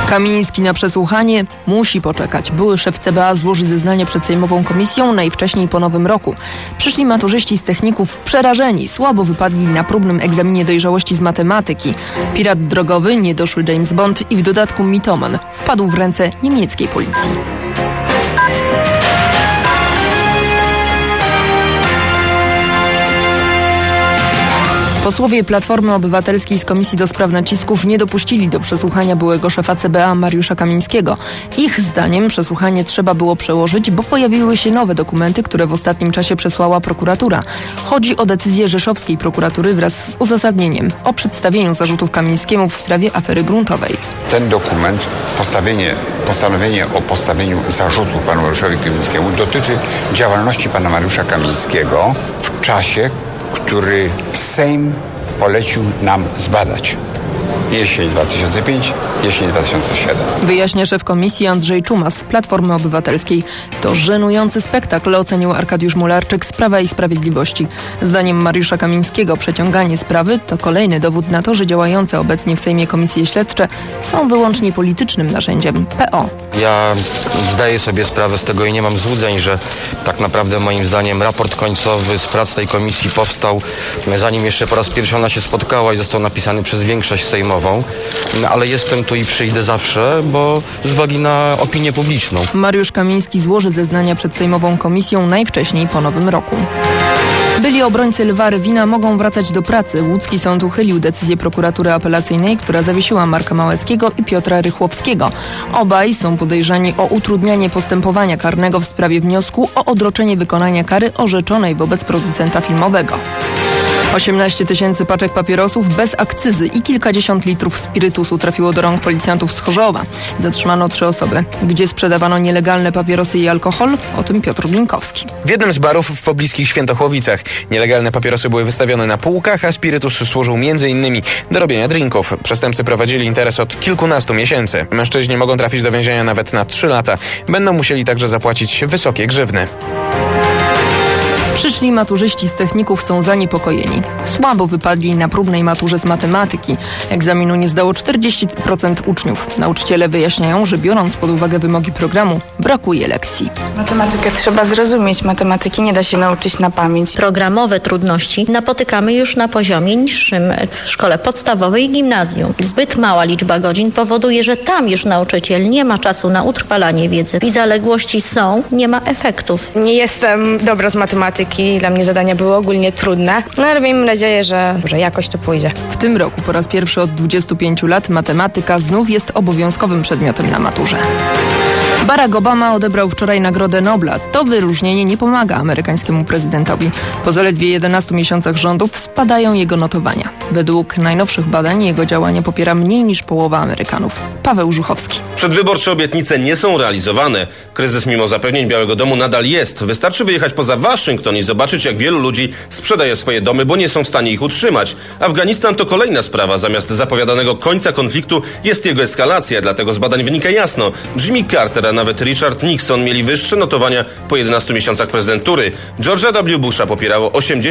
Kamiński na przesłuchanie musi poczekać. Były szef CBA złoży zeznanie przed Sejmową Komisją najwcześniej po nowym roku. Przyszli maturzyści z techników przerażeni. Słabo wypadli na próbnym egzaminie dojrzałości z matematyki. Pirat drogowy, niedoszły James Bond i w dodatku mitoman wpadł w ręce niemieckiej policji. Posłowie Platformy Obywatelskiej z Komisji do Spraw Nacisków nie dopuścili do przesłuchania byłego szefa CBA Mariusza Kamińskiego. Ich zdaniem przesłuchanie trzeba było przełożyć, bo pojawiły się nowe dokumenty, które w ostatnim czasie przesłała prokuratura. Chodzi o decyzję rzeszowskiej prokuratury wraz z uzasadnieniem o przedstawieniu zarzutów Kamińskiemu w sprawie afery gruntowej. Ten dokument, postanowienie o postawieniu zarzutów panu Mariuszowi Kamińskiemu dotyczy działalności pana Mariusza Kamińskiego w czasie, który Sejm polecił nam zbadać. Jesień 2005, jesień 2007. Wyjaśnia szef komisji Andrzej Czumas z Platformy Obywatelskiej. To żenujący spektakl, ocenił Arkadiusz Mularczyk z Prawa i Sprawiedliwości. Zdaniem Mariusza Kamińskiego przeciąganie sprawy to kolejny dowód na to, że działające obecnie w Sejmie komisje śledcze są wyłącznie politycznym narzędziem PO. Ja zdaję sobie sprawę z tego i nie mam złudzeń, że tak naprawdę moim zdaniem raport końcowy z prac tej komisji powstał, zanim jeszcze po raz pierwszy ona się spotkała i został napisany przez większość sejmową. Ale jestem tu i przyjdę zawsze, bo z uwagi na opinię publiczną. Mariusz Kamiński złoży zeznania przed Sejmową Komisją najwcześniej po nowym roku. Byli obrońcy Lwa Rywina mogą wracać do pracy. Łódzki sąd uchylił decyzję prokuratury apelacyjnej, która zawiesiła Marka Małeckiego i Piotra Rychłowskiego. Obaj są podejrzani o utrudnianie postępowania karnego w sprawie wniosku o odroczenie wykonania kary orzeczonej wobec producenta filmowego. 18 000 paczek papierosów bez akcyzy i kilkadziesiąt litrów spirytusu trafiło do rąk policjantów z Chorzowa. Zatrzymano 3 osoby. Gdzie sprzedawano nielegalne papierosy i alkohol? O tym Piotr Blinkowski. W jednym z barów w pobliskich Świętochłowicach nielegalne papierosy były wystawione na półkach, a spirytus służył m.in. do robienia drinków. Przestępcy prowadzili interes od kilkunastu miesięcy. Mężczyźni mogą trafić do więzienia nawet na 3 lata. Będą musieli także zapłacić wysokie grzywny. Przyszli maturzyści z techników są zaniepokojeni. Słabo wypadli na próbnej maturze z matematyki. Egzaminu nie zdało 40% uczniów. Nauczyciele wyjaśniają, że biorąc pod uwagę wymogi programu, brakuje lekcji. Matematykę trzeba zrozumieć. Matematyki nie da się nauczyć na pamięć. Programowe trudności napotykamy już na poziomie niższym w szkole podstawowej i gimnazjum. Zbyt mała liczba godzin powoduje, że tam już nauczyciel nie ma czasu na utrwalanie wiedzy. I zaległości są, nie ma efektów. Nie jestem dobra z matematyki. Dla mnie zadania były ogólnie trudne, ale miejmy nadzieję, że jakoś to pójdzie. W tym roku po raz pierwszy od 25 lat matematyka znów jest obowiązkowym przedmiotem na maturze. Barack Obama odebrał wczoraj Nagrodę Nobla. To wyróżnienie nie pomaga amerykańskiemu prezydentowi. Po zaledwie 11 miesiącach rządów spadają jego notowania. Według najnowszych badań jego działanie popiera mniej niż połowa Amerykanów. Paweł Żuchowski. Przedwyborcze obietnice nie są realizowane. Kryzys mimo zapewnień Białego Domu nadal jest. Wystarczy wyjechać poza Waszyngton i zobaczyć, jak wielu ludzi sprzedaje swoje domy, bo nie są w stanie ich utrzymać. Afganistan to kolejna sprawa. Zamiast zapowiadanego końca konfliktu jest jego eskalacja. Dlatego z badań wynika jasno. Jimmy Carter, a nawet Richard Nixon mieli wyższe notowania po 11 miesiącach prezydentury. George'a W. Busha popierało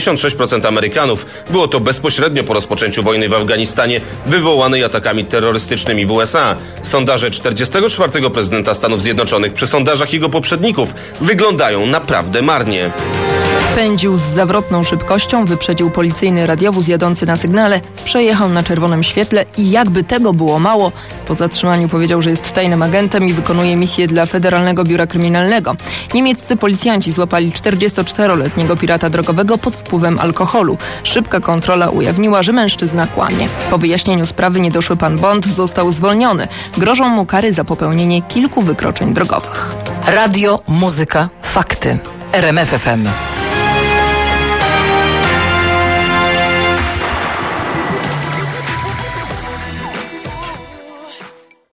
86% Amerykanów. Było to bezpośrednio po rozpoczęciu wojny w Afganistanie, wywołanej atakami terrorystycznymi w USA. Sondaże 44. prezydenta Stanów Zjednoczonych przy sondażach jego poprzedników wyglądają naprawdę marnie. Pędził z zawrotną szybkością, wyprzedził policyjny radiowóz jadący na sygnale, przejechał na czerwonym świetle i jakby tego było mało, po zatrzymaniu powiedział, że jest tajnym agentem i wykonuje misję dla Federalnego Biura Kryminalnego. Niemieccy policjanci złapali 44-letniego pirata drogowego pod wpływem alkoholu. Szybka kontrola ujawniła, że mężczyzna kłamie. Po wyjaśnieniu sprawy niedoszły pan Bond został zwolniony. Grożą mu kary za popełnienie kilku wykroczeń drogowych. Radio, muzyka, fakty. RMF FM.